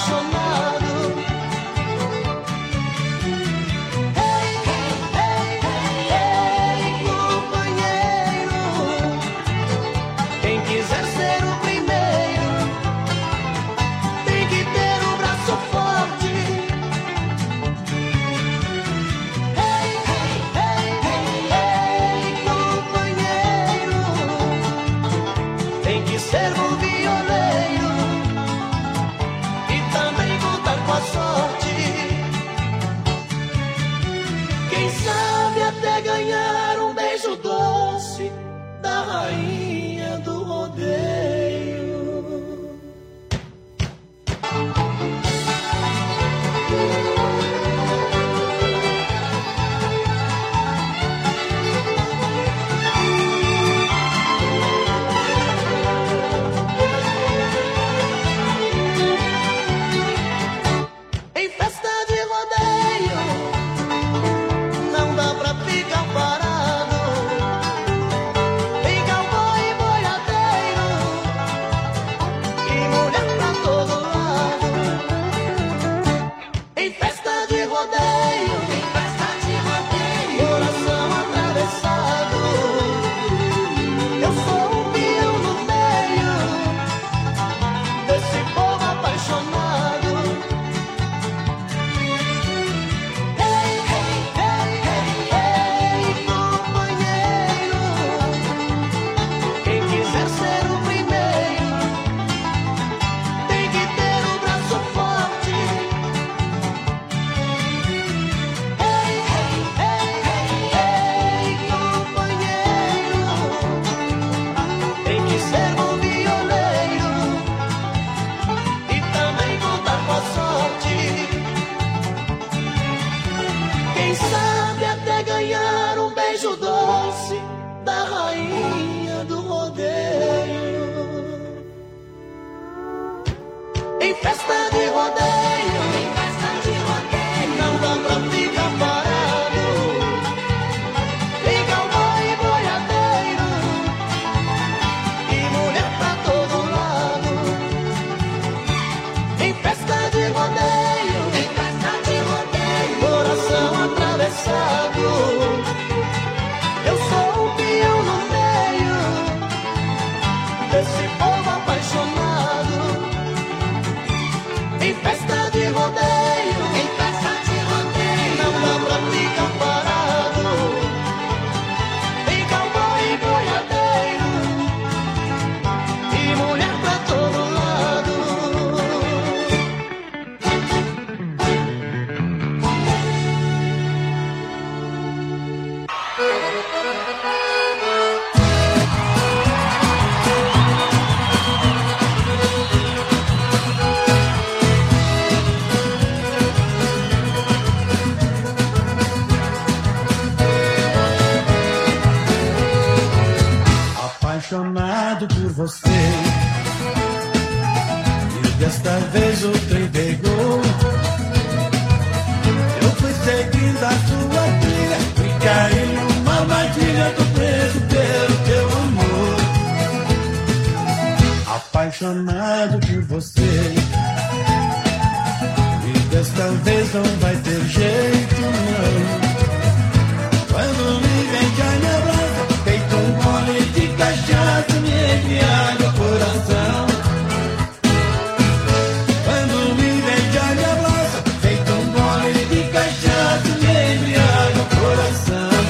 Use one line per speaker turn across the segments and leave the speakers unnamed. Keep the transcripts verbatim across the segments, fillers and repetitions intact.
Apaixonado por você, e desta vez o trem pegou. Eu fui seguindo a sua trilha e caí numa armadilha, tô preso pelo teu amor. Apaixonado por você, e desta vez não vai ter jeito não. Quando me vem já me abraça, feito um gole de cachaça, me embriaga o coração. Quando me vem já me abraça, feito um gole de cachaça, me embriaga o coração.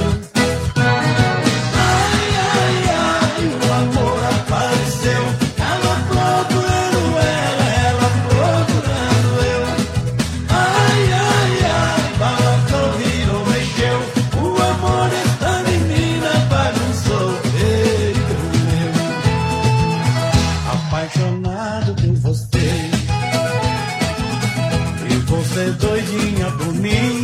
Ai, ai, ai, o amor apareceu, ela procurando ela, ela procurando eu. Ai, ai, ai, balançou, virou, mexeu, o amor desta menina bagunçou feito meu. Apaixonado por você, e você doidinha por mim,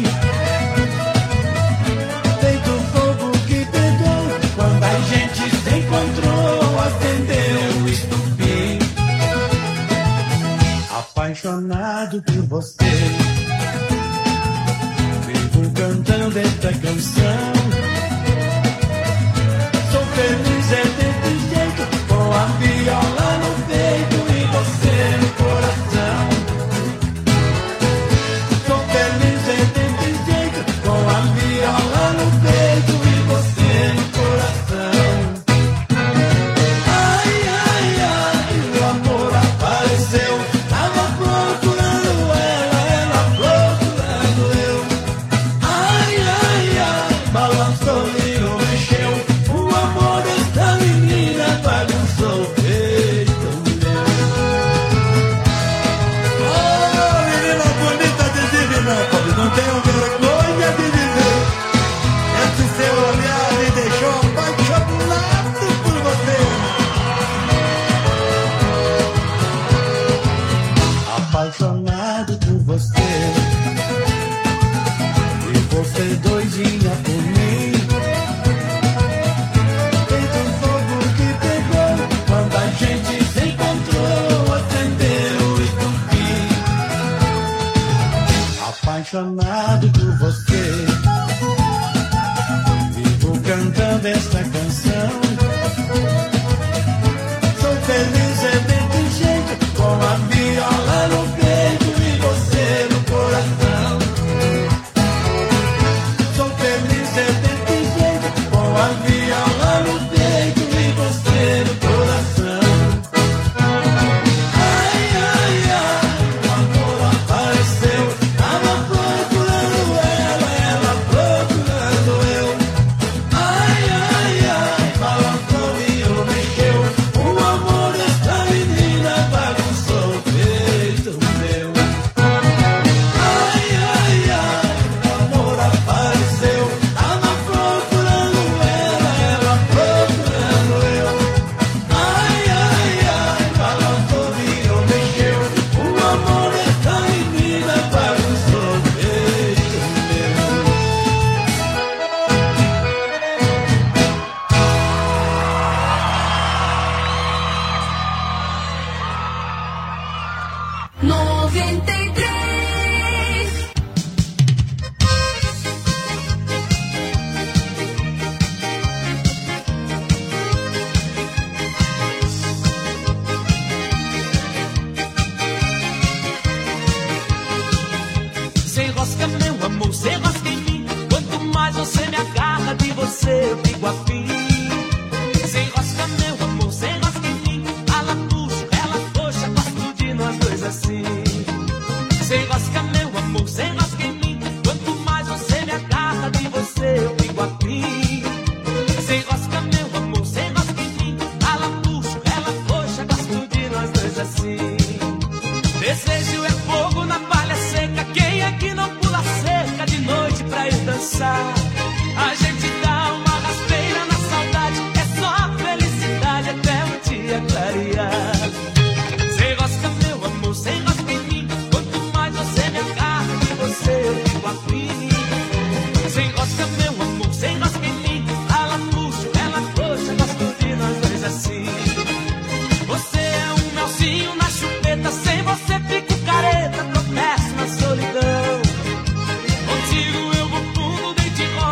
feito fogo que pegou quando a gente se encontrou, acendeu o estupim. Apaixonado por você, vivo cantando esta canção. Sou feliz é desse jeito, com a viola no peito e você no coração. apaixonado por você. E você doidinha por mim. Feito um fogo que pegou quando a gente se encontrou, acendeu e tupiu. Apaixonado por você, vivo cantando esta canção. Sou feliz é desse jeito, com a viola no peito e você no coração. Sou feliz é desse jeito, com a viola no peito e você no coração. Ai, ai, ai, o amor apareceu. Tava procurando ela, ela procurando eu. Ai, ai, ai, balançou e eu mexeu. O amor dessa menina bagunçou o peito meu. Ai, ai, ai, o amor apareceu. Tava procurando ela, ela procurando eu. Ai, ai, ai, balançou e eu mexeu. O amor dessa menina bagunçou o peito meu.
noventa e três.
Sem rosca, meu amor, sem rosca em mim. Quanto mais você me agarra, de você eu fico afim. Sem rosca, meu amor, sem rosca em mim. Ala puxo, ela coxa, gosto de nós dois assim. Sem rosca, meu amor, sem rosca em mim. Quanto mais você me agarra, de você eu fico afim. Sem rosca, meu amor, sem rosca em mim. Ala puxo, ela coxa, gosto de nós dois assim. Desejo é fogo na palha seca. Quem é que não pula cerca de noite pra ir dançar? A gente dá uma rasteira na saudade. É só felicidade até o dia clarear. Sem rosca, meu amor, sem rosca em mim. Quanto mais você me agarra, de você eu fico afim. Sem rosca, meu amor, sem rosca em mim. Ela puxa, ela coxa, gosto de nós dois assim. Você é um melzinho na chupeta. Sem você fico careta, tropeço na solidão. Contigo eu vou fundo, deito e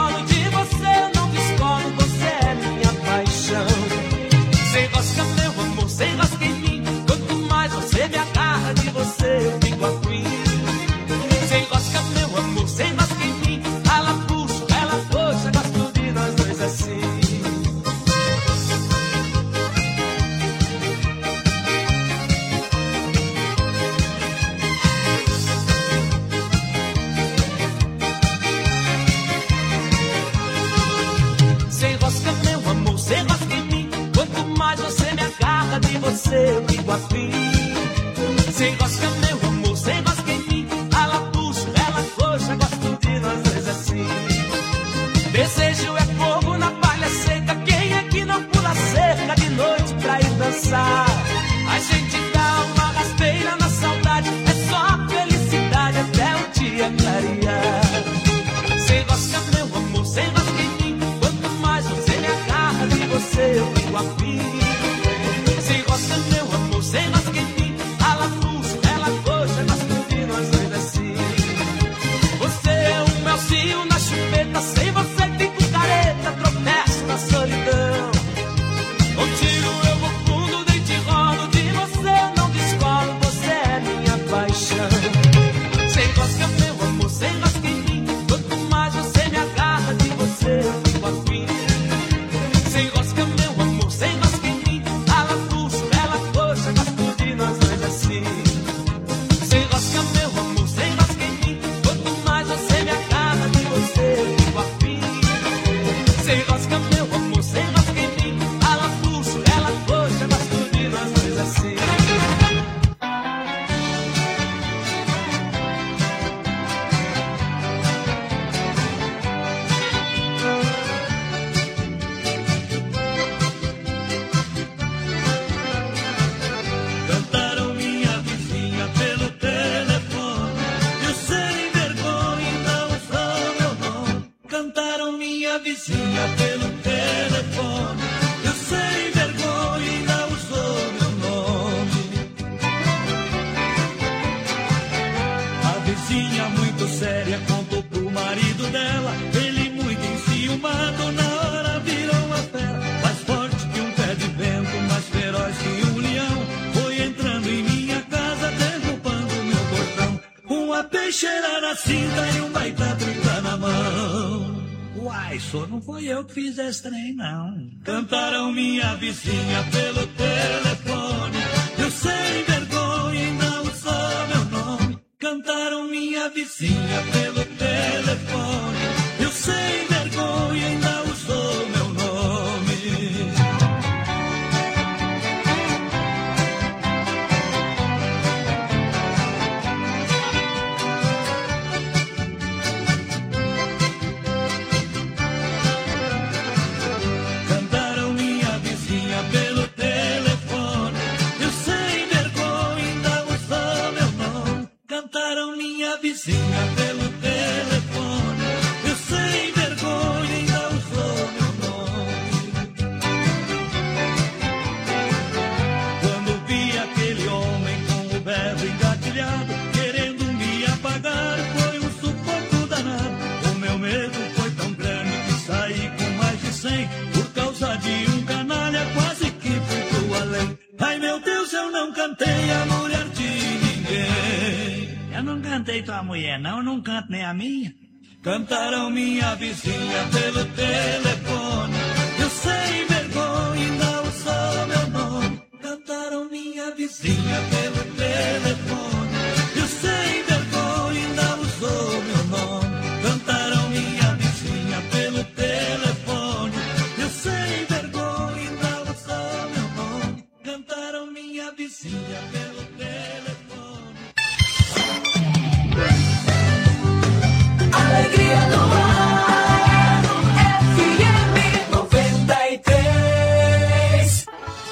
vizinha muito séria contou pro marido dela, ele muito enciumado, na hora virou uma fera, mais forte que um pé de vento, mais feroz que um leão, foi entrando em minha casa, derrubando meu portão, uma peixeira na cinta e um baita trinta na mão. Uai, só não foi eu que fiz esse trem, não. Cantaram minha vizinha pelo telefone, eu sem vergonha ainda usou meu nome. Cantaram minha vizinha pelo telefone, eu sem vergonha ainda usou meu nome. Cantaram minha vizinha pelo telefone, eu sem vergonha ainda usou meu nome. Cantaram minha vizinha pelo telefone, eu sem vergonha ainda usou meu nome. Quando vi aquele homem com o berro engatilhado, querendo me apagar, foi um sufoco danado. O meu medo foi tão grande que saí com mais de cem, por causa de um canalha, quase que fui pro além. Ai meu Deus, eu não cantei a mulher de ninguém. Eu não cantei tua mulher, não, eu não canto nem a minha. Cantaram minha vizinha pelo telefone, eu sem vergonha ainda usou meu nome. Cantaram minha vizinha pelo telefone, eu sem vergonha ainda usou meu nome. Cantaram minha vizinha pelo telefone, eu sem vergonha ainda usou meu nome. Cantaram minha vizinha pelo telefone.
Alegria no ar, F M noventa e três.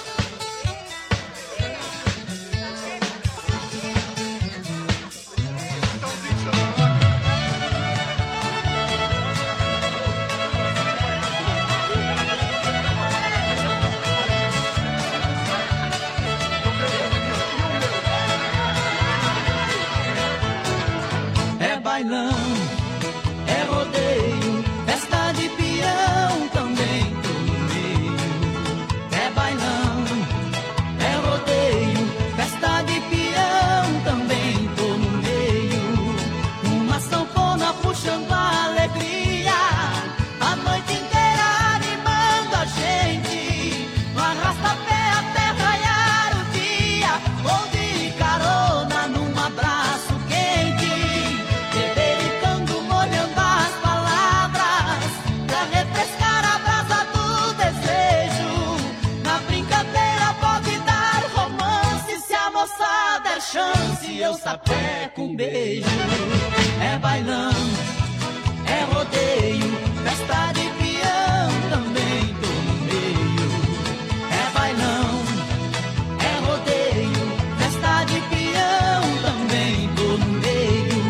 É bailão, é rodeio, festa de peão, também tô no meio. É bailão, é rodeio, festa de peão, também tô no meio. Uma sanfona puxando a alegria, a noite inteira animando a gente. No arrasta-pé até raiar o dia, ou de carona num abraço quente. Bebericando, molhando as palavras, pra refrescar a brasa do desejo. Na brincadeira pode dar romance, se a moça der chance, eu sapeco um beijo. É bailão, é rodeio, festa de peão, também tô no meio. É bailão, é rodeio, festa de peão, também tô no meio.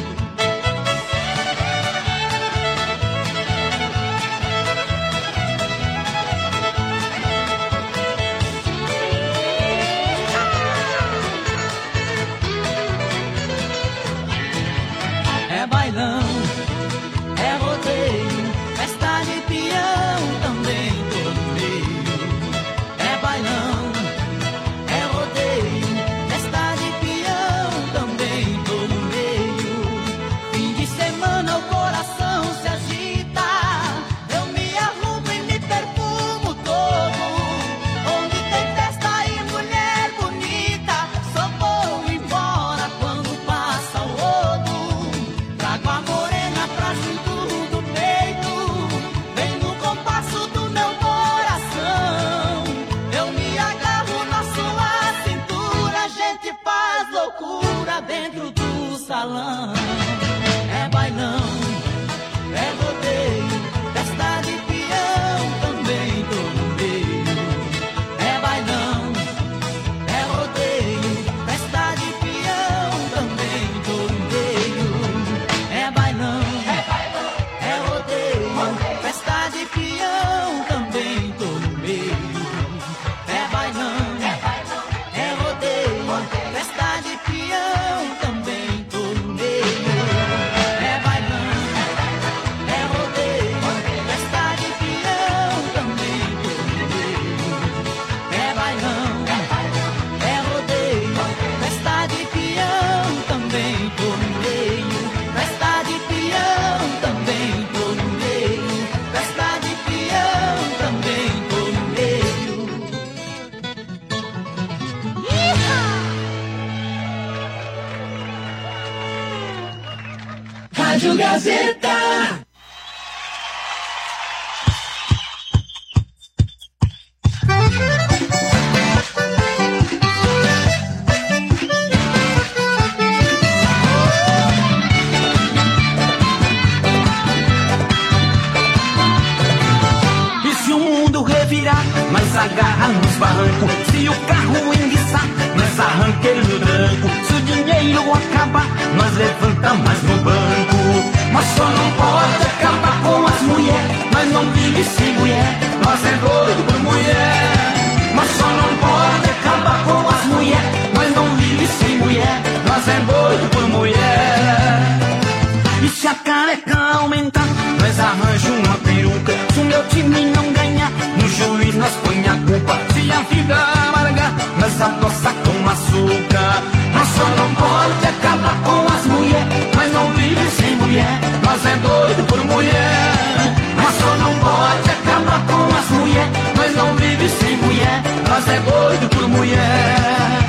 É bailão, é rodeio, festa de peão, também tô no meio. É bailão, é rodeio, festa de peão, também tô no meio. Fim de semana o coração se agita, eu me arrumo e me perfumo todo. Onde tem festa e mulher bonita, só vou embora quando passa o rodo. Trago a morena pra junto do peito, vem no compasso do meu coração. Eu me agarro na sua cintura, a gente faz loucura dentro do salão. É bailão, é rodeio, festa de peão, também tô no meio. É bailão, é rodeio, festa de peão, também tô no meio. É bailão, é rodeio, festa de peão, também tô no meio. É bailão, é rodeio, festa de peão, também tô no meio. Rádio Gazeta.
E se o mundo revirar, nós agarra nos barrancos. Se o carro enguiçar, nós arranca ele no tranco. Se o dinheiro acabar, nós levanta mais no banco. Mas só não pode acabar com as mulheres. Nós não vive sem mulher, nós é doido por mulher. Mas só não pode acabar com as mulheres. Nós não vive sem mulher, nós é doido por mulher. E se a careca aumentar, nós arranja uma peruca. Se o meu time não ganhar, no juiz nós põe a culpa. Se a vida amargar, nós adoça com açúcar. Nós só não pode acabar com as mulheres. Nós não vive sem mulher, nós é doido por mulher. Nós só não pode acabar com as mulheres. Nós não vive sem mulher, nós é doido por mulher.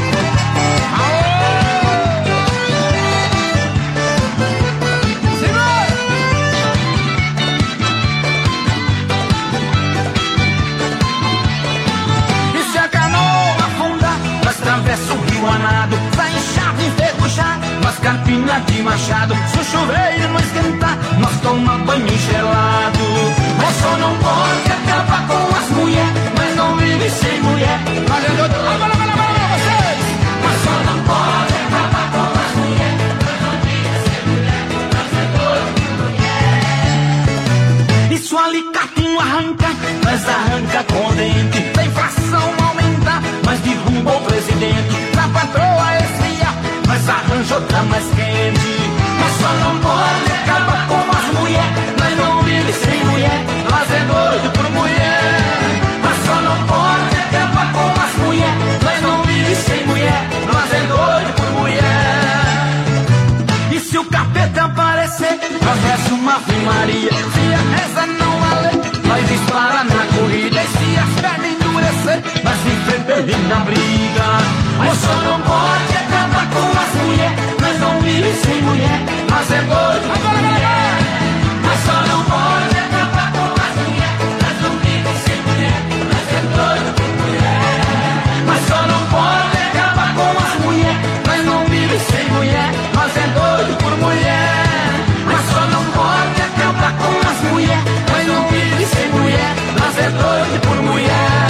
Atravessa o rio anado, vai inchado, enferrujado, nós carpina de machado. Se o chuveiro não esquentar, nós toma banho gelado. Mas só não pode acabar com as mulheres, mas não vive sem mulher. Nós é doido, agora, agora, agora, vocês! Mas só não pode acabar com as mulheres, nós não vive sem mulher. Nós é doido por mulher. E se o alicate não arranca, nós arranca com dente. Da inflação aumentar, mas derruba o presidente. Na patroa esfriar, mas arranja outra mais quente. Mas só não pode acabar com as mulheres. Nós não vive sem mulher, nós é doido por mulher. Mas só não pode acabar com as mulheres. Nós não vive sem mulher, nós é doido por mulher. E se o capeta aparecer, nós reza uma Ave Maria. Se a reza não valer, nós dispara na corrida. E se as pernas endurecer, nós enfrenta ele na briga. Mas só não pode acabar com as mulheres. Nós não vive sem mulher, nós é doido por mulher. Mas só não pode acabar com as mulheres. Nós não vive sem mulher, nós é doido por mulher. Mas só não pode acabar com as mulheres. Nós não vive sem mulher, nós é doido por mulher. Mas só não pode acabar com as mulheres. Nós não vive sem mulher, nós é doido por mulher.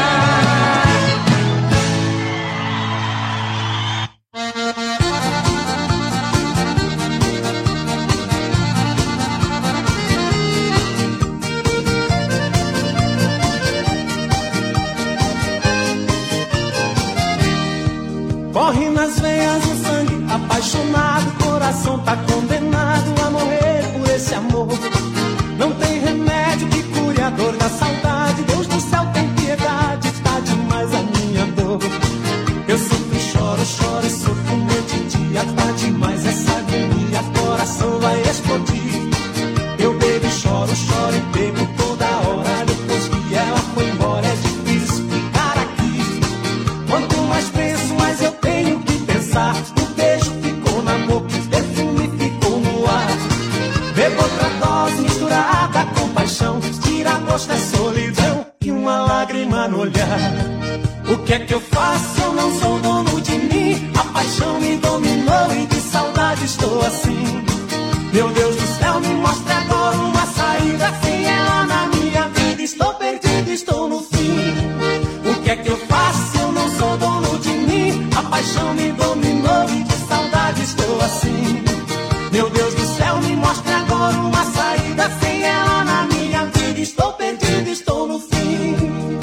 Corre nas veias o sangue, apaixonado, coração tá condenado a morrer por esse amor. Não tem remédio que cure a dor da saudade. Deus do céu tem piedade, tá demais a minha dor. Eu sofro e choro, choro e sofro noite e dia. Tá demais essa agonia, coração vai explodir. Eu bebo e choro, choro e bebo toda hora. Depois que ela foi embora é difícil ficar aqui. Quanto mais penso, mais eu tenho que pensar. O beijo ficou na boca, o perfume ficou no ar. Bebo outra dose misturada com paixão. Tira a gosto da solidão e uma lágrima no olhar. O que é que eu faço? Eu não sou dono de mim. A paixão me dominou e de saudade estou assim. Meu Deus do céu, me mostra agora uma saída. Sem ela na minha vida estou perdido, estou no fim. O que é que eu faço? Eu não sou dono de mim. A paixão me dominou e de saudade estou assim. Meu Deus do céu, me mostra agora uma saída. Sem ela na minha vida estou perdido, estou no fim.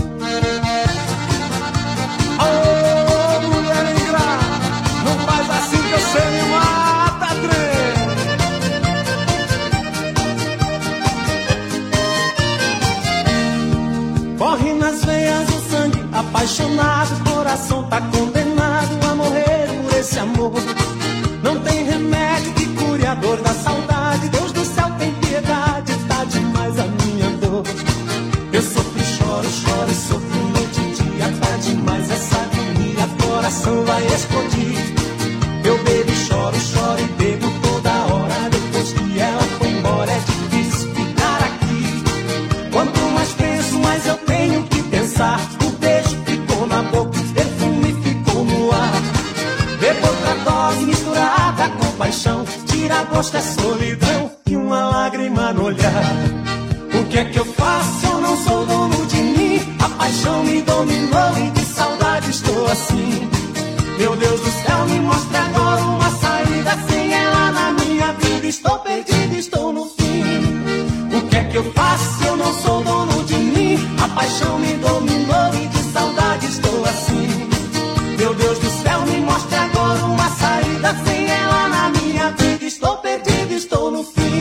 Oh, mulher ingrata, não faz assim que você me mata, trem. Corre nas veias o sangue, apaixonado, coração tá condenado a morrer por esse amor. Não tem remédio que cure a dor da saudade. Deus do céu tem piedade, tá demais a minha dor. Eu sofro e choro, choro e sofro noite e dia. Tá demais essa agonia, coração vai explodir. Eu bebo e choro, choro e bebo toda hora. Depois paixão, tira gosto é solidão e uma lágrima no olhar. O que é que eu faço? Eu não sou dono de mim. A paixão me dominou e de saudade estou assim. Meu Deus do céu, me mostre agora uma saída. Sem ela na minha vida estou perdido, estou no fim. O que é que eu faço? Eu não sou dono de mim. A paixão me dominou e de saudade estou assim. Meu Deus do céu, me mostre agora uma saída. Sem ela na minha vida estou perdido, estou no fim.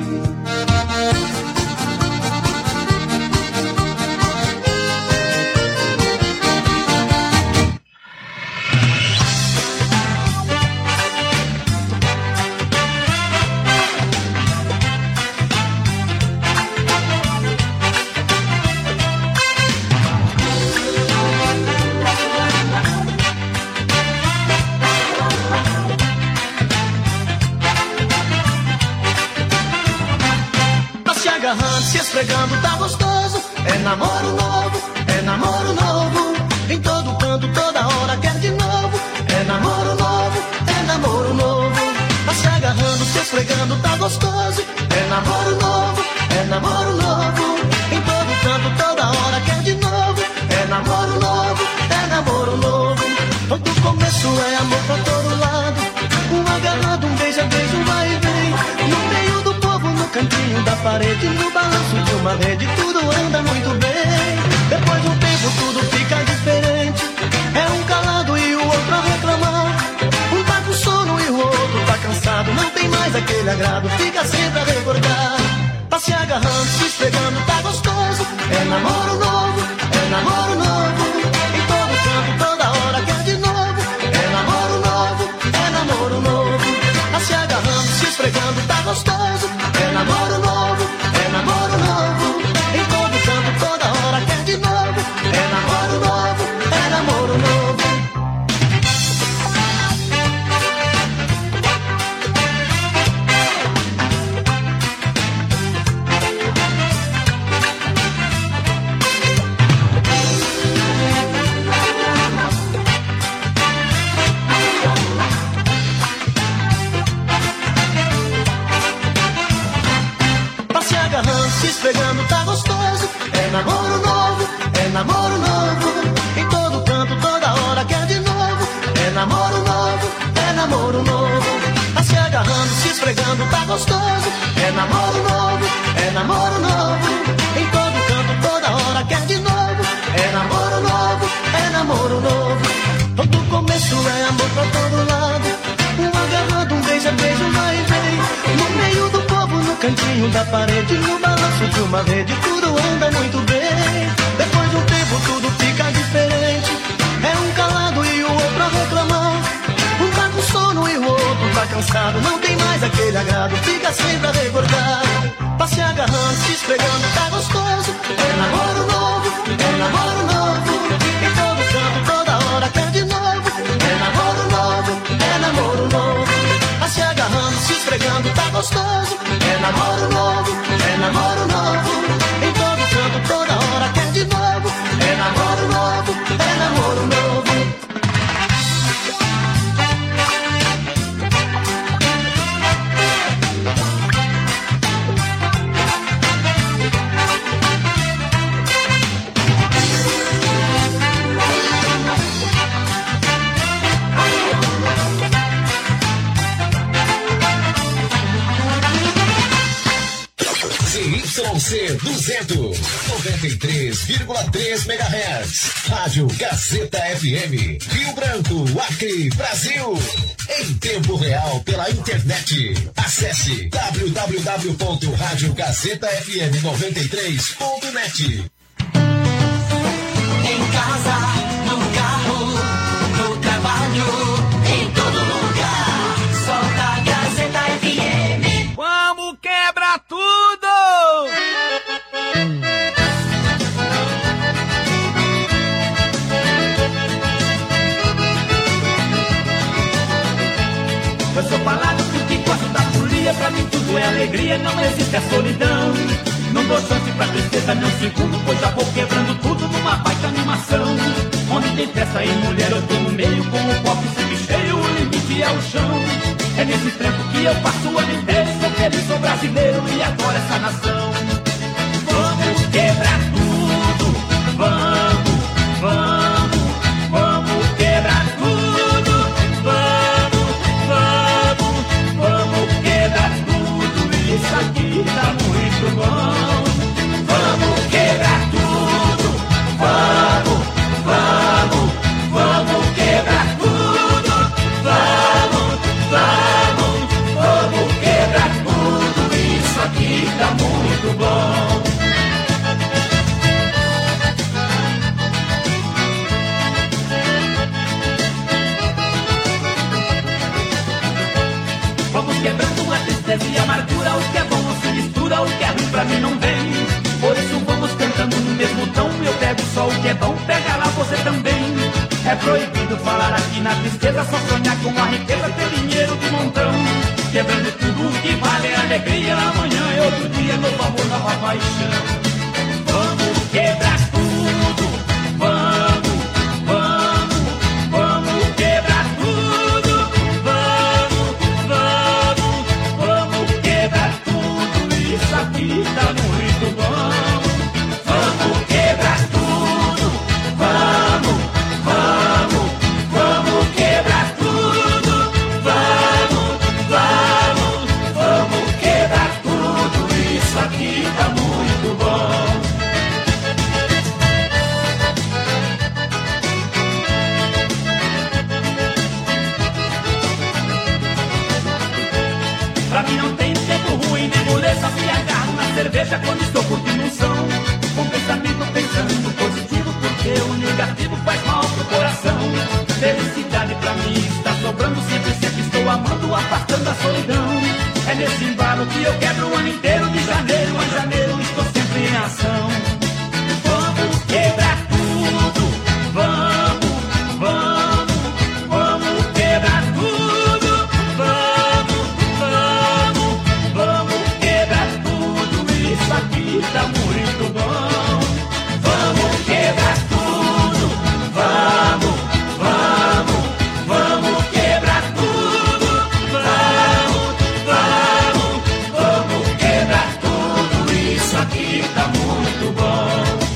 Se esfregando tá gostoso, é namoro novo, é namoro novo. Em todo canto, toda hora quer de novo. É namoro novo, é namoro novo. Tá se agarrando, se esfregando tá gostoso, é namoro novo, é namoro novo. Em todo canto, toda hora quer de novo. É namoro novo, é namoro novo. Todo começo é amor pra todo lado. Um agarrado, um beijo, beijo, vai e vem. No meio do povo, no cantinho da parede, no balanço de uma rede, tudo anda muito bem. Depois de um tempo tudo fica diferente. É um calado e o outro a reclamar. Um tá com sono e o outro tá cansado. Não tem mais aquele agrado, fica sempre a recordar. Tá se agarrando, se esfregando, tá gostoso. É namoro novo, é namoro novo. Em todo canto, toda hora quer de novo. É namoro novo, é namoro novo. Tá se agarrando, se esfregando, tá gostoso. É namoro novo, é namoro novo. Em todo canto, toda hora quer de novo. É namoro novo, é namoro novo. Se esfregando tá gostoso, é namoro novo, é namoro novo. Em todo canto, toda hora quer de novo. É namoro novo, é namoro novo. Tá se agarrando, se esfregando tá gostoso. É namoro novo, é namoro novo. Em todo canto, toda hora quer de novo. É namoro novo, é namoro novo. Todo começo é amor pra todo lado. Um agarrado, um beijo, beijo, vai e vem. No meio do povo, no cantinho da parede, no balanço de uma rede, tudo anda muito bem. Depois de um tempo tudo fica diferente. É um calado e o outro a reclamar. Um tá com sono e o outro tá cansado. Não tem mais aquele agrado, fica sempre a recordar. Tá se agarrando, se esfregando, tá gostoso. É namoro novo, é namoro novo. Em todo canto, toda hora quer de novo. É namoro novo, é namoro novo. Tá se agarrando, se esfregando, tá gostoso. É namoro novo, é namoro novo. Em todo canto, toda hora quer de novo. É namoro novo, é namoro novo.
Y C duzentos, noventa e três vírgula três megahertz. Rádio Gazeta F M. Rio Branco, Acre, Brasil. Em tempo real pela internet. Acesse w w w ponto rádio gazeta f m noventa e três ponto net.
Em casa, no carro, no trabalho, em todo lugar. Solta a Gazeta F M.
Vamos quebrar tudo!
Eu sou palavra que gosto da folia. Pra mim tudo é alegria, não existe a solidão. Não dou chance pra tristeza, nem um segundo, pois já vou quebrando tudo numa baita animação. Onde tem festa e mulher, eu tô no meio, com o copo sempre cheio, o limite é o chão. É
nesse tempo que eu passo o ano inteiro. Sou feliz, sou brasileiro e adoro essa nação. Vamos quebrar tudo, vamos, vamos, vamos quebrar tudo, vamos, vamos, vamos quebrar tudo. Isso aqui tá muito bom. Vamos quebrar tudo, vamos, vamos, vamos quebrar tudo, vamos, vamos, vamos quebrar tudo. Isso aqui tá muito bom. Vamos quebrando a tristeza e a amargura. O que é bom não se mistura, o que é ruim pra mim não vem. Por isso vamos cantando no mesmo tom. Eu pego só o que é bom, pega lá você também. É proibido falar aqui na tristeza, só sonhar com a riqueza, ter dinheiro de montão. Quebrando tudo o que vale a alegria. Amanhã é outro dia, novo amor, nova paixão. Vamos quebrar tudo, vamos, vamos, vamos quebrar tudo, vamos, vamos, vamos quebrar tudo. Isso aqui tá muito bom. Vamos quebrar tudo, vamos, vamos, vamos quebrar tudo, vamos, vamos, vamos quebrar tudo. Isso aqui tá muito bom. Pra mim não tem tempo ruim, nem moleza. Me agarro na cerveja quando estou curtindo um som. Com pensamento pensando positivo, porque o negativo faz mal pro coração. Felicidade pra mim está sobrando sempre, sempre estou amando, afastando a solidão. É nesse embalo que eu quebro o ano inteiro. De janeiro a janeiro estou sempre em ação. Vamos quebrar tudo, vamos, vamos, vamos quebrar tudo, vamos, vamos, vamos quebrar tudo. Isso aqui tá muito bom. Vamos quebrar tudo, vamos, vamos, vamos quebrar tudo, vamos, vamos, vamos quebrar tudo. Isso aqui tá muito bom.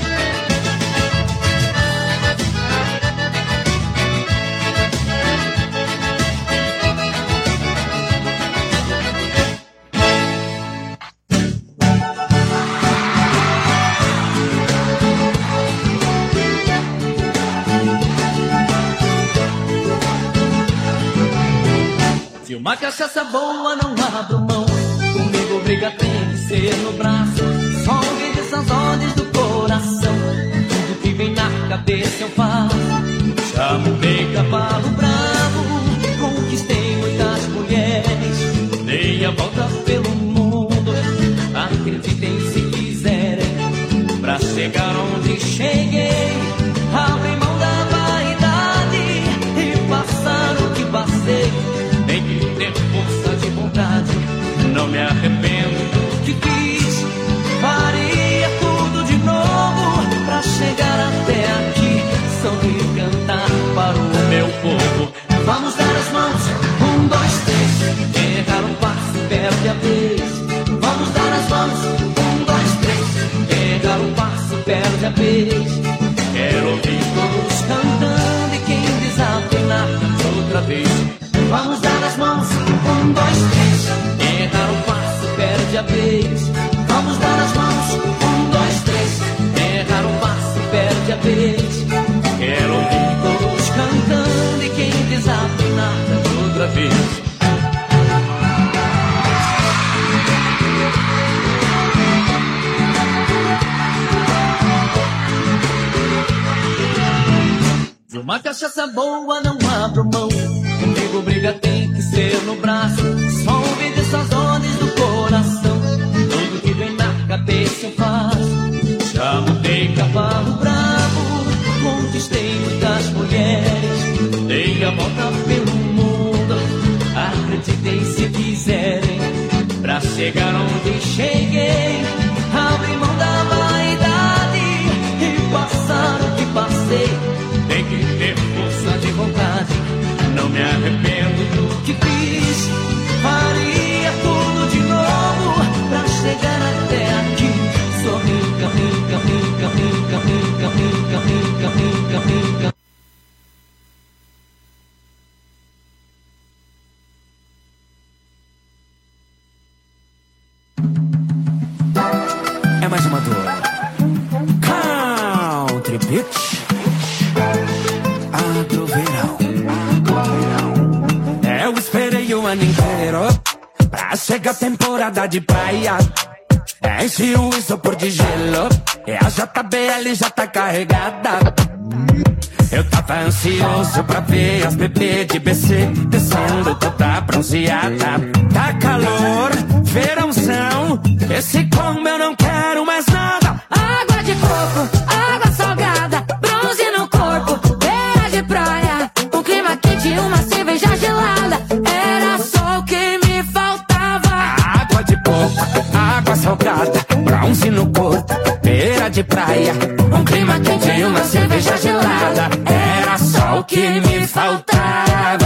Se uma cachaça boa não abro mão, comigo briga tem que ser no braço. Só ouvir essas ordens do coração, tudo que vem na cabeça eu faço. Já montei cavalo bravo, conquistei muitas mulheres, dei a volta pelo mundo, acreditem se quiserem. Pra chegar onde cheguei, abri mão da vaidade e passar o que passei. Tem que ter força de vontade, não me arrependo do que fiz. Faria tudo de novo pra chegar até aqui. Sorrir e cantar para o meu povo. Vamos dar as mãos, um, dois, três. Errar um passo, perde a vez. Vamos dar as mãos, um, dois, três. Errar um passo, perde a vez. Quero ouvir todos cantando e quem desafinar outra vez. Vamos dar as mãos, um, dois, três. Errar um passo, perde a vez. Vamos dar as mãos, um, dois, três. Errar um passo, perde a vez. Quero ouvir todos cantando e quem desafinar outra vez. De uma cachaça boa não abro mão, comigo briga tem que ser no braço. Só ouvir essas ordens do coração, tudo que vem na cabeça eu faço. Já mudei cavalo bravo, conquistei muitas mulheres, dei a volta pelo mundo, acreditem se quiserem. Pra chegar onde cheguei, abri mão da vaidade e passar o que passei. Tem que ter força de vontade, não me arrependo do que fiz. mais uma dor. Country Beach. Agroverão. Eu esperei o ano inteiro pra chegar a temporada de praia. Enche o isopor de gelo e a J B L já tá carregada. Eu tava ansioso pra ver as bebês de B C descendo toda bronzeada. Tá calor, verãozão, esse combo eu não quero mais nada.
Água de coco, água salgada, bronze no corpo, beira de praia, um clima quente e uma cerveja gelada. Era só o que me faltava.
Água de coco, água salgada, bronze no corpo, beira de praia, um clima quente e uma cerveja gelada. Era só o que me faltava.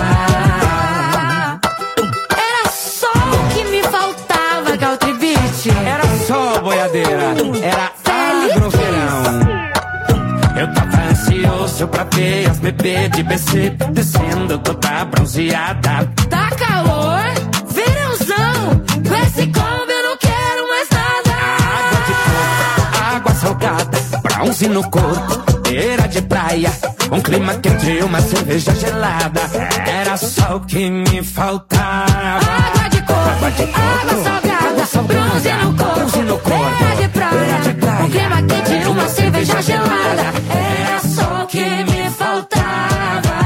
Era só o que me faltava, Country Beach.
Era só boiadeira, era agroverão. Eu tava ansioso pra ver as bebês de B C descendo toda bronzeada.
Tá calor, verãozão, com esse combo eu não quero mais nada.
Água de coco, água salgada, bronze no corpo, beira de praia, um clima quente e uma cerveja gelada. Era só o que me faltava.
Água de coco,
água, de coco,
água salgada,
água salgada,
bronze no corpo,
bronze no corpo,
beira de praia,
beira de praia,
um clima quente e uma cerveja gelada. Era só o que me faltava.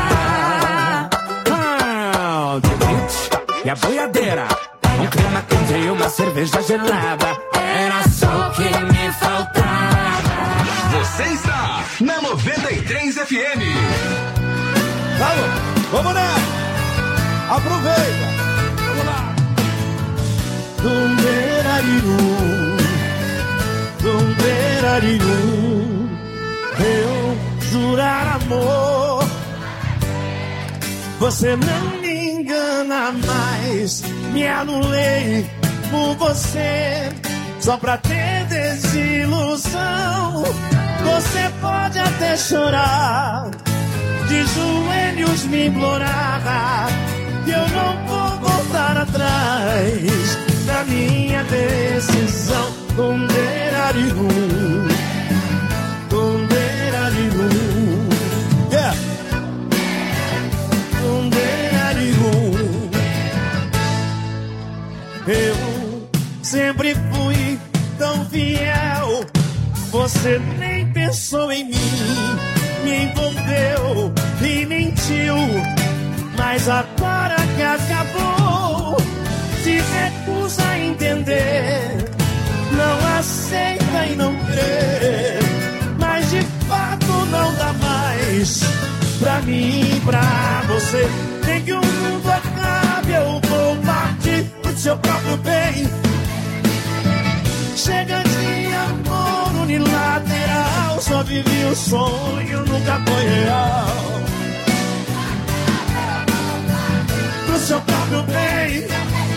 Country Beach e a boiadeira, um clima quente e uma cerveja gelada. Era só o que me faltava.
Você está na noventa e três F M.
Vamos, vamos nessa. Aproveita. Vamos lá. Dumberariru, dumberariru. Eu jurar amor, você não me engana mais. Me anulei por você, só pra ter desilusão. Você pode até chorar, de joelhos me implorar, que eu não vou voltar atrás da minha decisão. Dumberariru, dumberariru, yeah. Dumberariru. Eu sempre fui tão fiel, você nem pensou em mim, me envolveu e mentiu. Mas agora que acabou, se recusa a entender, não aceita e não crê. Mas de fato não dá mais pra mim, pra você. Nem que o mundo acabe, eu vou partir pro seu próprio bem. Chega de amor unilateral, só vivi o sonho, nunca foi real. Pro seu próprio bem,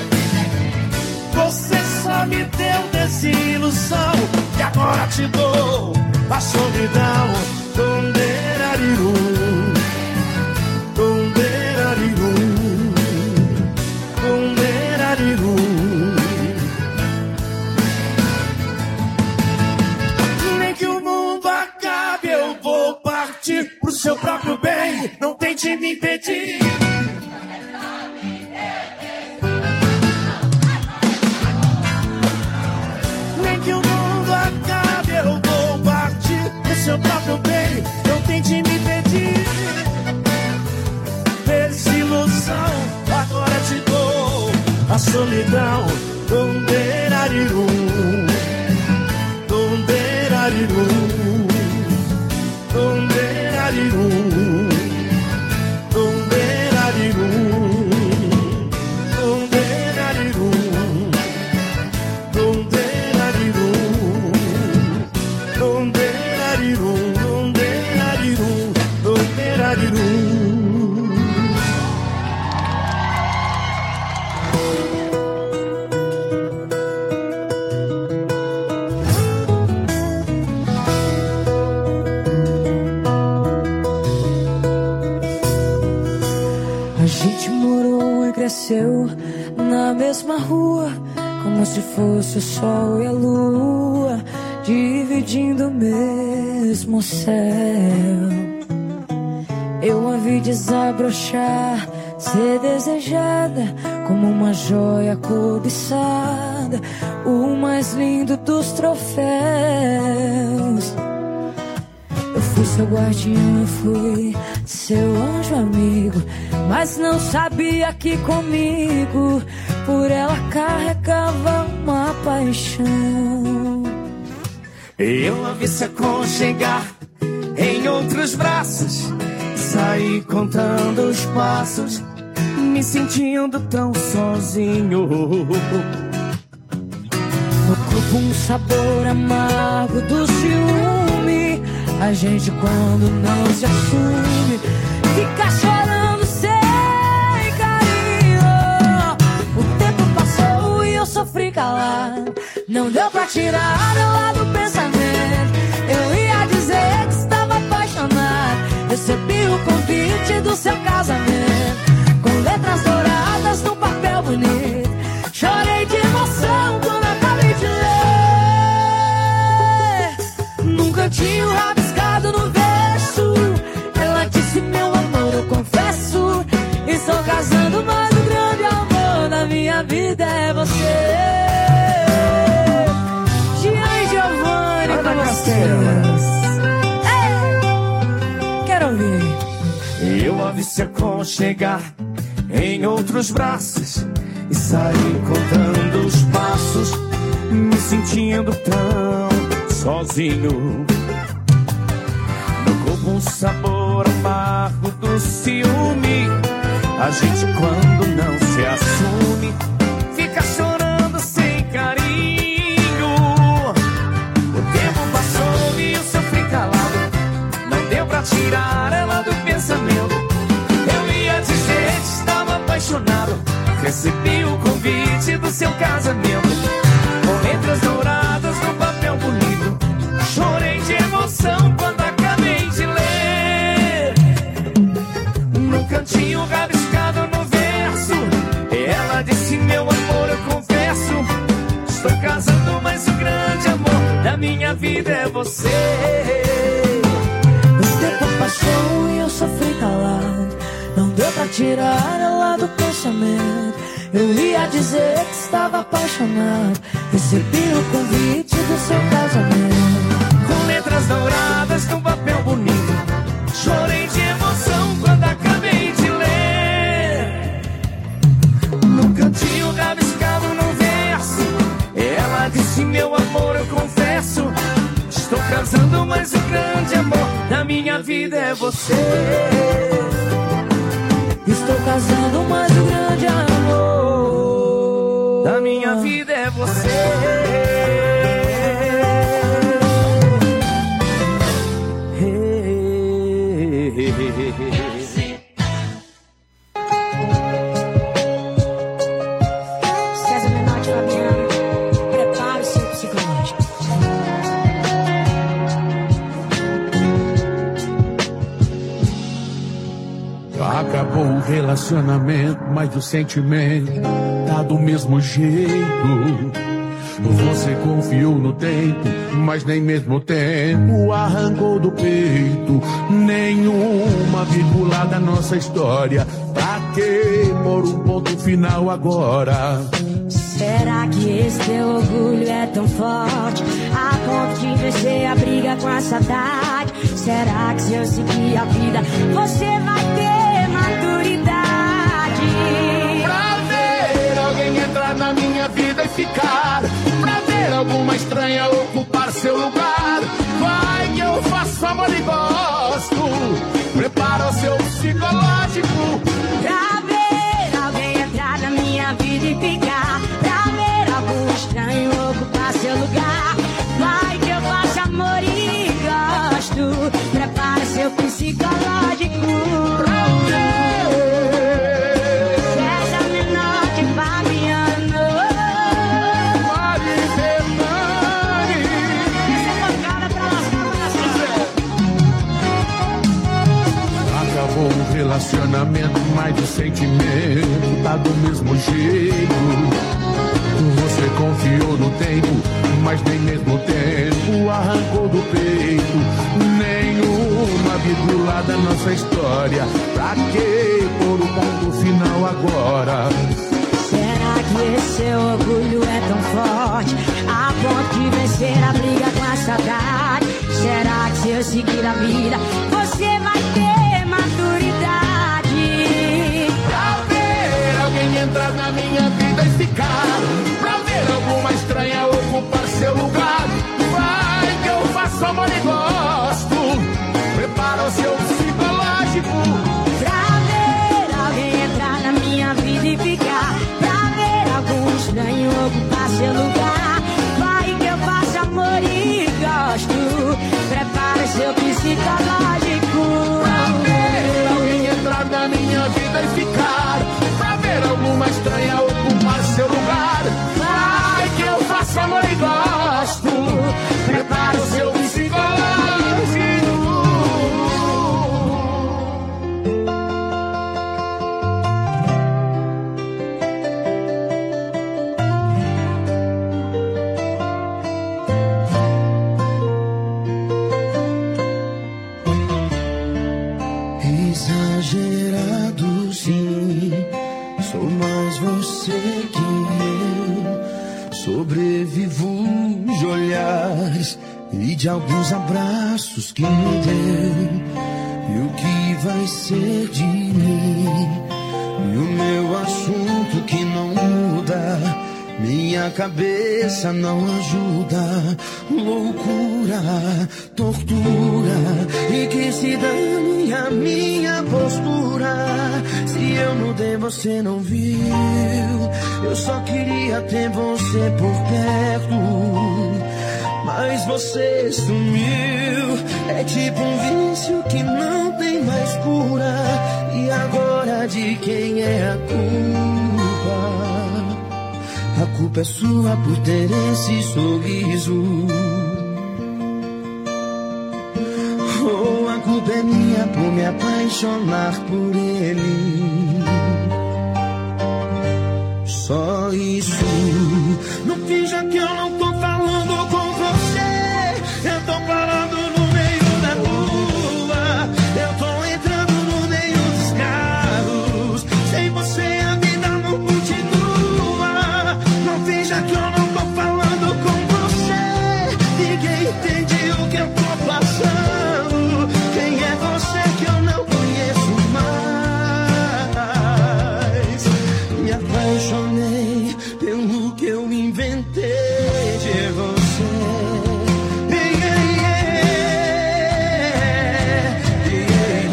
você só me deu desilusão, e agora te dou a solidão. Dumberariru, dumberariru, dumberariru. Nem que o mundo acabe, eu vou partir pro seu próprio bem. Não tente me impedir. Nem que o mundo acabe, eu vou partir pro seu próprio bem. Não tente me impedir. Desilusão, agora te dou a solidão. Dumberariru, dumberariru, dumberariru, dumberariru, dumberariru, dumberariru, dumberariru, dumberariru, dumberariru.
A gente morou e cresceu na mesma rua, como se fosse o sol e a lua dividindo o mesmo céu. Eu a vi desabrochar, ser desejada como uma joia cobiçada, o mais lindo dos troféus. Eu fui seu guardião, eu fui seu anjo amigo, mas não sabia que comigo por ela carregava uma paixão.
Eu a vi se aconchegar em outros braços, saí contando os passos, me sentindo tão sozinho.
No corpo um sabor amargo do ciúme. A gente quando não se assume fica chorando sem carinho. O tempo passou e eu sofri calado, não deu pra tirar ela do pensamento. Eu ia dizer que estava apaixonado, recebi o convite do seu casamento, com letras douradas num papel bonito. Chorei de emoção quando acabei de ler. Num cantinho rabiscado no verso, ela disse: meu amor, eu confesso, estou casando, mas o grande amor da minha vida é você. Gian e Giovanni com vocês. Quero ouvir.
Eu a vi se aconchegar em outros braços e saí contando os passos, me sentindo tão sozinho. No corpo um sabor amargo do ciúme. A gente quando não se assume fica chorando sem carinho. O tempo passou e eu sofri calado, não deu pra tirar ela do pensamento. Eu ia dizer que estava apaixonado, recebi o convite do seu casamento, com letras douradas no papel bonito. Chorei de emoção quando acabei de ler. Num cantinho rabiscado no verso, ela disse: meu amor, eu confesso, estou casando, mas o grande amor da minha vida é você.
O tempo passou e eu sofri calado, não deu pra tirar ela do pensamento. Eu ia dizer que estava apaixonado, recebi o convite do seu casamento,
com letras douradas num papel bonito. Chorei de emoção quando acabei de ler. Num cantinho rabiscado no verso, ela disse: meu amor, eu confesso, estou casando, mas o grande amor da minha vida é você.
Estou casando, mas o grande amor
da minha vida é você.
César Menotti, Fabiano, prepare o seu psicológico.
Acabou o relacionamento, mas o sentimento tá do mesmo jeito. Você confiou no tempo, mas nem mesmo o tempo arrancou do peito nenhuma vírgula da nossa história. Pra que pôr um ponto final agora?
Será que esse teu orgulho é tão forte a ponto de vencer a briga com a saudade? Será que se eu seguir a vida você vai ter maturidade?
Pra ver alguém entrar na minha vida e ficar, pra ver alguma estranha ocupar seu lugar. Vai que eu faço amor e gosto, prepara o seu psicológico.
Pra ver alguém entrar na minha vida e ficar, pra ver algum estranho ocupar seu lugar. Vai que eu faço amor e gosto, prepara seu psicológico.
Pra ver
César Menotti, Fabiano,
Mari Fernandes.
essa tocada pra lascar o
Acabou o relacionamento, mas o sentimento tá do mesmo jeito. Você mas nem mesmo tempo arrancou do peito nenhuma vírgula da nossa história. Pra que pôr o ponto final agora?
Será que esse seu orgulho é tão forte a ponto de vencer a briga com a saudade? Será que se eu seguir a vida você vai ter maturidade?
Pra ver alguém entrar na minha vida e ficar, pra ver alguma estranha ocupar seu lugar. Vai que eu faço amor e gosto, prepara o seu psicológico.
Pra ver alguém entrar na minha vida e ficar, pra ver algum estranho ocupar seu lugar. Vai que eu faço amor e gosto, prepara o seu psicológico.
Pra ver alguém entrar na minha vida e ficar, pra ver alguma estranha ocupar seu lugar. Vai que eu faço amor e gosto, prepara o seu psicológico.
Exagerado sim, sou mais você que eu. Sobrevivo de olhares e de alguns abraços que me deu. E o que vai ser de mim? E o meu assunto que não muda, minha cabeça não ajuda. Loucura, tortura, e que se dane a minha postura. Se eu mudei você não viu, eu só queria ter você por perto, mas você sumiu. É tipo um vício que não tem mais cura. E agora de quem é a culpa? A culpa é sua por ter esse sorriso. Oh, a culpa é minha por me apaixonar por ele. Só isso. Não finja que eu não tô falando com você. Eu tô parado no meio da rua. Eu tô entrando no meio dos carros. Sem você a vida não continua. Não finja que eu não tô falando com você. Ninguém entende o que eu tô passando. Quem é você que eu não conheço mais? Me apaixonei pelo que eu inventei de você. Yeah, yeah,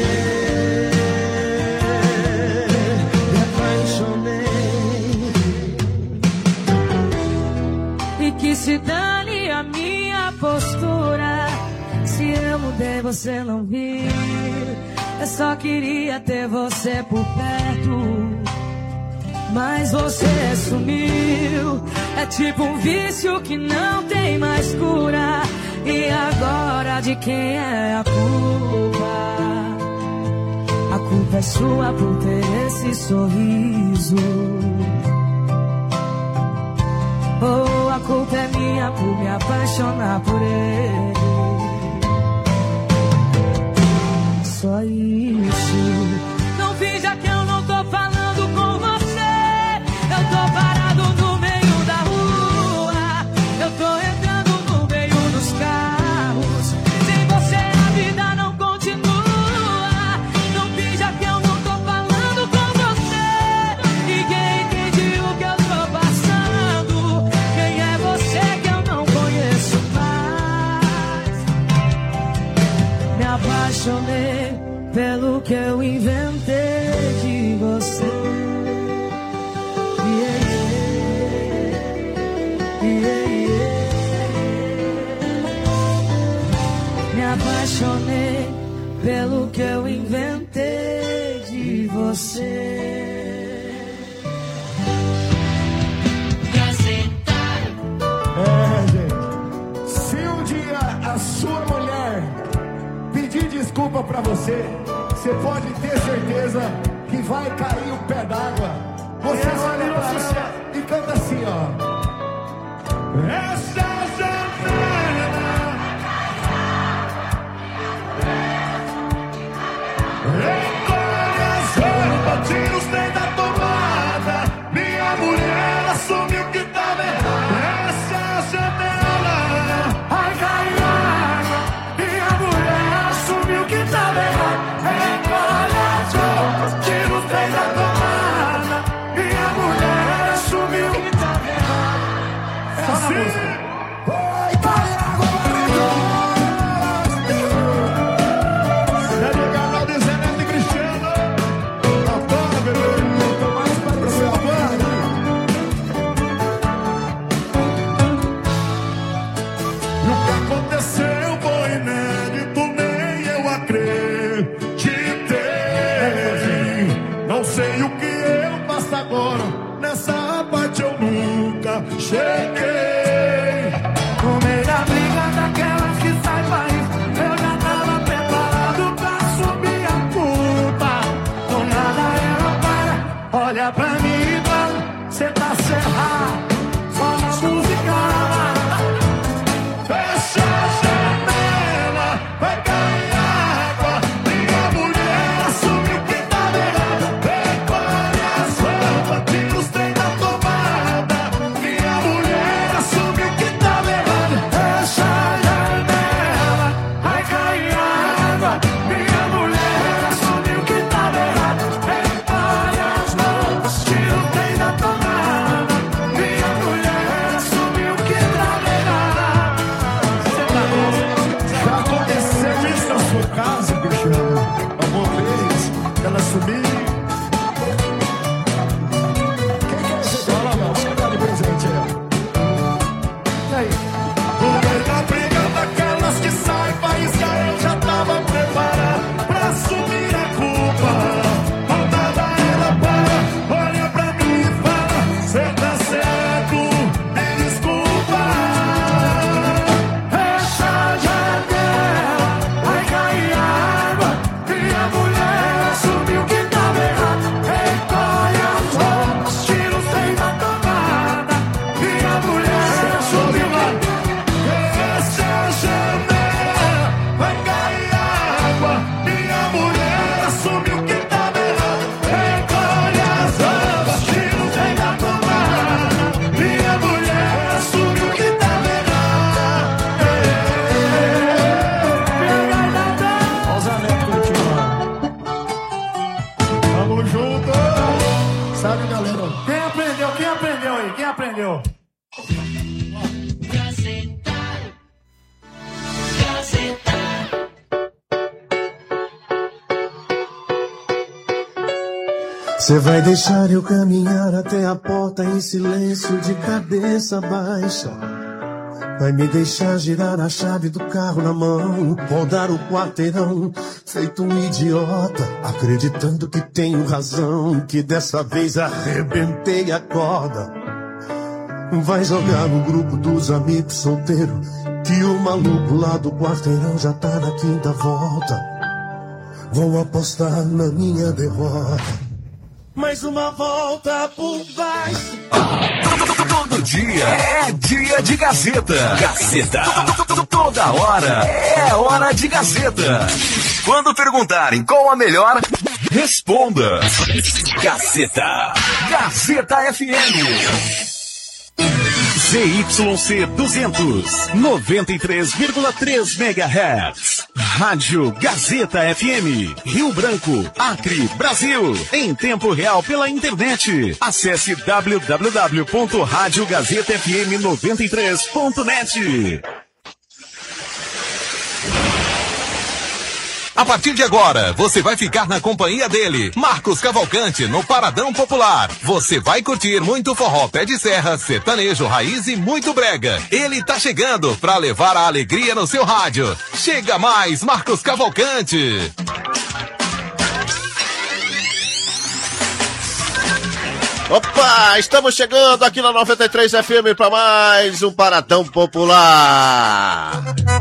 yeah. Me apaixonei.
E que se dane a minha postura. Se eu mudei você não viu, eu só queria ter você por perto, mas você sumiu. É tipo um vício que não tem mais cura. E agora de quem é a culpa? A culpa é sua por ter esse sorriso. Oh, a culpa é minha por me apaixonar por ele. Só isso. Não finja que eu não tô falando com você. Eu tô parado no meio da rua. Eu tô entrando no meio dos carros. Sem você a vida não continua. Não finja que eu não tô falando com você. Ninguém entende o que eu tô passando. Quem é você que eu não conheço mais? Me apaixonei pelo que eu inventei de você. Yeah, yeah, yeah. Me apaixonei pelo que eu inventei de você.
É, gente, se um dia a sua mulher pedir desculpa pra você, você pode ter certeza que vai cair o pé d'água. Você olha pra ela e canta assim, ó. Essa só na música. Vai cair água, Barreto! É do canal de Zé Neto e Cristiano. Adoro, bebê. Tô mais pra você, adoro. E o que aconteceu foi inédito, nem eu acreditei. Não sei o que eu faço agora, nessa parte eu nunca cheguei.
No meio da briga daquelas que sai país, eu já tava preparado pra assumir a culpa. Do nada ela para, olha pra mim e fala, cê tá cerrado, só na música.
Fecha a janela, vai cair água. Minha mulher assumiu que tá errado. Recolhe as roupas, tira os trem da tomada. Minha mulher assumiu que tá errado.
Fecha a janela, vai cair água. Minha mulher assumiu que tava errado. Recolhe as roupas, tira o trem da tomada. Minha mulher assumiu que tava errado.
Já aconteceu isso na sua casa, Cristiano? Uma vez, ela sumiu. Quem quer esse dólar, não? Você dá de presente aí, ó. E aí? No meio da briga daquelas que sai faísca, eu já tava preparado pra assumir a culpa. Rodada ela para, olha pra mim e fala, cê tá certo, me desculpa.
Fecha a janela, vai cair água. Minha mulher assumiu que tava errado. Recolhe as roupas, tira os trem da tomada. Minha mulher assumiu que
Fecha a janela, vai cair água. Minha mulher assumiu que tava errado. Recolhe as roupas, tira o trem da tomada. Minha mulher assumiu que tava errado. Olha os anéis continuando. Vamos junto. Sabe, galera?
Quem aprendeu? Quem aprendeu aí? Quem aprendeu?
Você vai deixar eu caminhar até a porta em silêncio de cabeça baixa. Vai me deixar girar a chave do carro na mão, rodar o quarteirão, feito um idiota, acreditando que tenho razão, que dessa vez arrebentei a corda. Vai jogar no grupo dos amigos solteiros, que o maluco lá do quarteirão já tá na quinta volta. Vão apostar na minha derrota. Mais uma volta por baixo.
Todo dia é dia de Gazeta. Gazeta. Toda hora é hora de Gazeta. Quando perguntarem qual a melhor, responda. Gazeta. Gazeta F M. Z Y C duzentos, noventa e três vírgula três megahertz. Rádio Gazeta F M, Rio Branco, Acre, Brasil. Em tempo real pela internet. Acesse w w w ponto rádio gazeta f m noventa e três ponto net. A partir de agora, você vai ficar na companhia dele, Marcos Cavalcante, no Paradão Popular. Você vai curtir muito forró pé de serra, sertanejo, raiz e muito brega. Ele tá chegando pra levar a alegria no seu rádio. Chega mais, Marcos Cavalcante.
Opa, estamos chegando aqui na noventa e três F M para mais um Paradão Popular.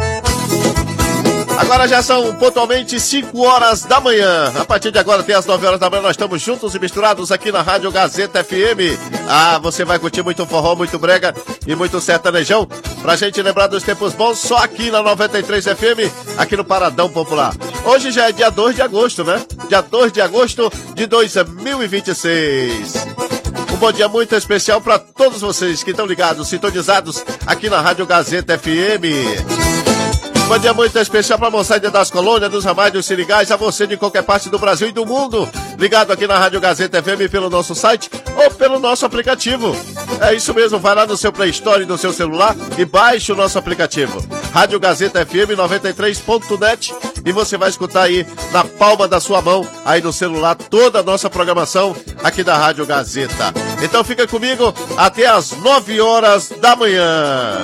Agora já são pontualmente cinco horas da manhã. A partir de agora, até as nove horas da manhã, nós estamos juntos e misturados aqui na Rádio Gazeta F M. Ah, você vai curtir muito forró, muito brega e muito sertanejão. Pra gente lembrar dos tempos bons, só aqui na noventa e três F M, aqui no Paradão Popular. Hoje já é dia dois de agosto, né? Dia dois de agosto de dois mil e vinte e seis. Um bom dia muito especial para todos vocês que estão ligados, sintonizados aqui na Rádio Gazeta F M. Bom dia muito especial para a moçada das colônias, dos ramais, dos serintais, a você de qualquer parte do Brasil e do mundo, ligado aqui na Rádio Gazeta F M pelo nosso site ou pelo nosso aplicativo. É isso mesmo, vai lá no seu Play Store do seu celular e baixe o nosso aplicativo. Rádio Gazeta F M noventa e três ponto net e você vai escutar aí na palma da sua mão, aí no celular, toda a nossa programação aqui da Rádio Gazeta. Então fica comigo até as nove horas da manhã.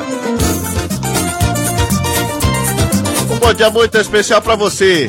Um bom dia muito especial para você.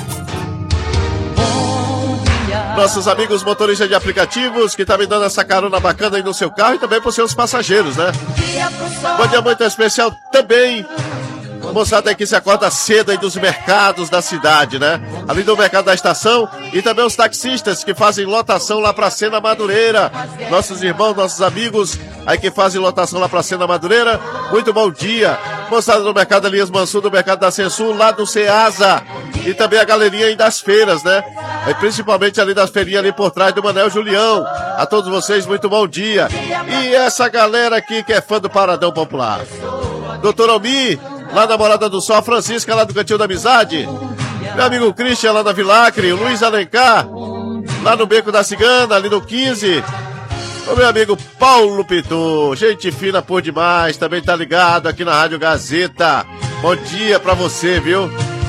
Nossos amigos motoristas de aplicativos que estão me dando essa carona bacana aí no seu carro e também para os seus passageiros, né? Bom dia muito especial também. A moçada aí que se acorda cedo aí dos mercados da cidade, né? Ali do mercado da estação e também os taxistas que fazem lotação lá pra Sena Madureira. Nossos irmãos, nossos amigos aí que fazem lotação lá pra Sena Madureira. Muito bom dia. Moçada do mercado Elias Mansur, do mercado da Censul, lá do Ceasa. E também a galerinha aí das feiras, né? E principalmente ali das feirinhas ali por trás do Manel Julião. A todos vocês, muito bom dia. E essa galera aqui que é fã do Paradão Popular. Doutor Almi, lá na Morada do Sol, a Francisca lá do Cantinho da Amizade, meu amigo Christian lá na Vilacre, o Luiz Alencar, lá no Beco da Cigana, ali no quinze, o meu amigo Paulo Pitu, gente fina por demais, também tá ligado aqui na Rádio Gazeta. Bom dia pra você, viu?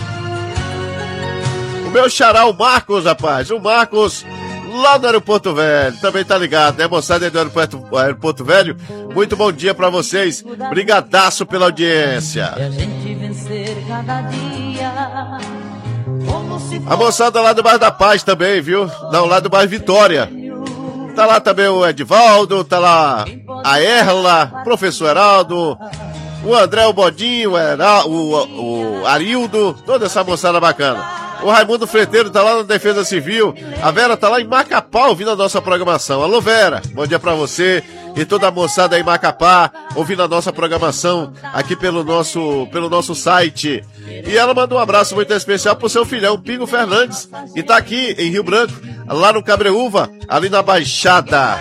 O meu xará, o Marcos, rapaz, o Marcos lá no Aeroporto Velho, também tá ligado, né, moçada aí do Aeroporto, Aeroporto Velho, muito bom dia pra vocês, brigadaço pela audiência. A moçada lá do Bairro da Paz também, viu, não, lá do Bairro Vitória, tá lá também o Edivaldo, tá lá a Erla, professor Heraldo, o André, o Bodinho, o, Heraldo, o, o Arildo, toda essa moçada bacana. O Raimundo Freiteiro tá lá na Defesa Civil. A Vera tá lá em Macapá ouvindo a nossa programação. Alô, Vera, bom dia pra você e toda a moçada aí em Macapá ouvindo a nossa programação aqui pelo nosso, pelo nosso site. E ela manda um abraço muito especial pro seu filhão, Pingo Fernandes, que tá aqui em Rio Branco, lá no Cabreúva, ali na Baixada.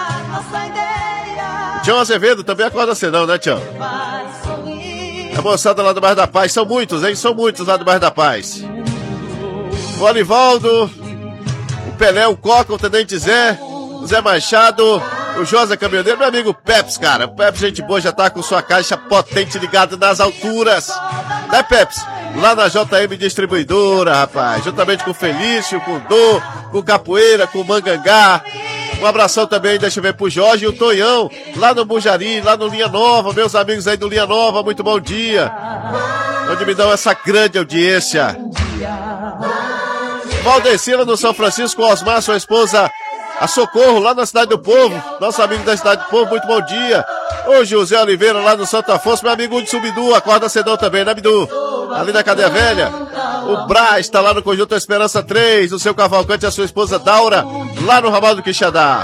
Tião Azevedo também acorda cedão, né, Tião? A moçada lá do Bairro da Paz, são muitos, hein? São muitos lá do Bairro da Paz. O Anivaldo, o Pelé, o Coca, o Tenente Zé, o Zé Machado, o Josa Caminhoneiro, meu amigo Peps, cara. O Peps, gente boa, já tá com sua caixa potente ligada nas alturas. Né, Peps? Lá na J M Distribuidora, rapaz. Juntamente com o Felício, com o Dô, com o Capoeira, com o Mangangá. Um abração também, deixa eu ver, pro Jorge e o Tonhão, lá no Mujari, lá no Linha Nova. Meus amigos aí do Linha Nova, muito bom dia. Onde me dão essa grande audiência. Valdecila no São Francisco, Osmar, sua esposa, a Socorro, lá na Cidade do Povo, nosso amigo da Cidade do Povo, muito bom dia. O José Oliveira, lá no Santo Afonso, meu amigo de Subidu, acorda cedão também, né, Bidu? Ali na Cadeia Velha. O Braz tá lá no Conjunto Esperança três, o seu Cavalcante e a sua esposa Daura, lá no Ramal do Quixadá.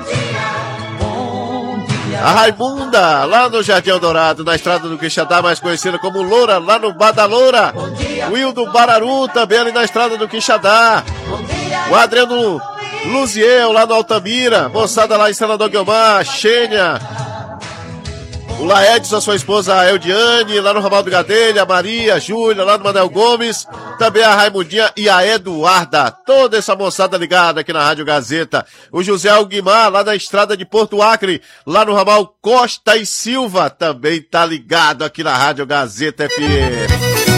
A Raimunda, lá no Jardim Eldorado, na Estrada do Quixadá, mais conhecida como Loura, lá no Bar da Loura. O Wildo Bararu, também ali na Estrada do Quixadá. O Adriano Luziel, lá no Altamira. Moçada lá em Senador Guilmar, Xênia. O Laedson, a sua esposa Eldiane, lá no Ramal do Gadelha. A Maria, a Júlia, lá no Manuel Gomes. Também a Raimundinha e a Eduarda. Toda essa moçada ligada aqui na Rádio Gazeta. O José Alguimar, lá na Estrada de Porto Acre, lá no Ramal Costa e Silva. Também tá ligado aqui na Rádio Gazeta F M.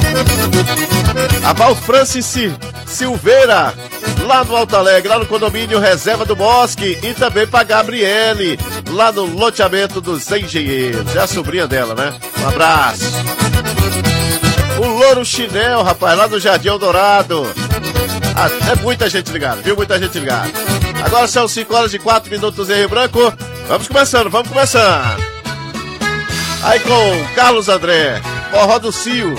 A Val Francis Silveira, lá no Alto Alegre, lá no condomínio Reserva do Bosque. E também pra Gabriele, lá no loteamento dos Engenheiros. É a sobrinha dela, né? Um abraço. O Louro Chinel, rapaz, lá no Jardim Eldorado. Ah, é muita gente ligada, viu? Muita gente ligada. Agora são cinco horas e quatro minutos em Rio Branco. Vamos começando, vamos começando. Aí com Carlos André, Forró do Cio.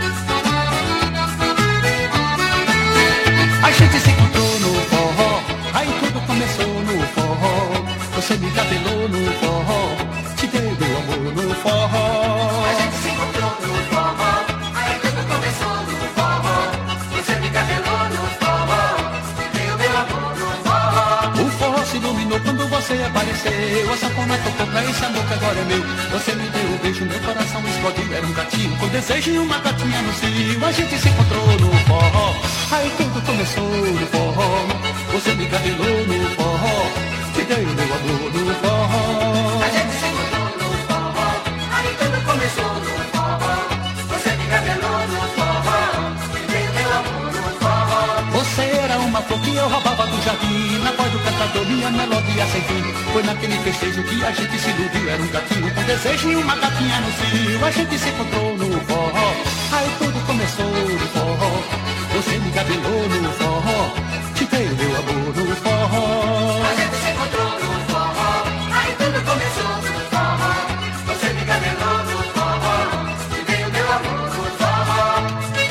A gente se encontrou no forró, aí tudo começou no forró. Você me cabelou no forró, te dei meu amor no forró. A gente se encontrou no forró, aí tudo começou no forró. Você me cabelou no forró, te dei meu amor no forró. O forró se iluminou quando você apareceu. A sanfona tocou pra esse amor que agora é meu. Você me deu um beijo, meu coração explodiu. Era um gatinho com desejo e uma gatinha no cio. a gente se encontrou no forró. Aí tudo começou no forró. Você me cabelou no forró. Te dei o meu amor no forró.
A gente se encontrou no forró. Aí tudo começou no forró. Você me cabelou no forró. Te dei o meu amor no forró.
Você era uma flor que eu roubava do jardim. Na voz do cantador, minha melodia sem fim. Foi naquele festejo que a gente se iludiu. Era um gatinho com desejo e uma gatinha no cio. A gente se encontrou no forró. Aí tudo começou no forró. Você me cabelou no forró. Te dei o meu amor no forró.
A gente se encontrou no forró. Aí tudo começou no forró. Você me cabelou no forró. Te dei o meu amor no forró.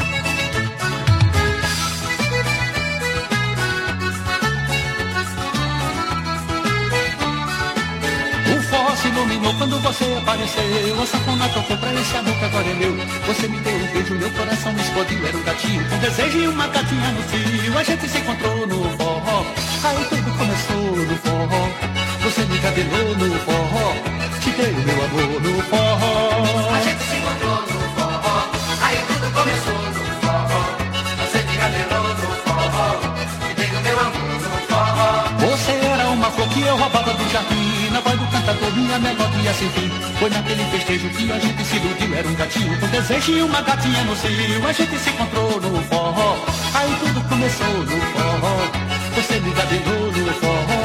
O forró se iluminou quando você apareceu. A sanfona tocou pra esse amor que agora é meu. Você me deu um beijo, meu coração me explodiu. Era um gatinho com desejo e uma gatinha no fio. A gente se encontrou no forró. Aí tudo começou no forró. Você me cabelou no forró. Te dei o meu amor no forró.
A gente se encontrou no forró. Aí tudo começou no forró. Você me cabelou no forró. Te dei o meu amor no forró.
Você era uma flor que eu roubava do jardim. Na voz do cantador, minha melodia sem fim. Foi naquele festejo que a gente se iludiu. Era um gatinho com desejo e uma gatinha no cio. A gente se encontrou no forró. Aí tudo começou no forró. Você me cabelou no forró.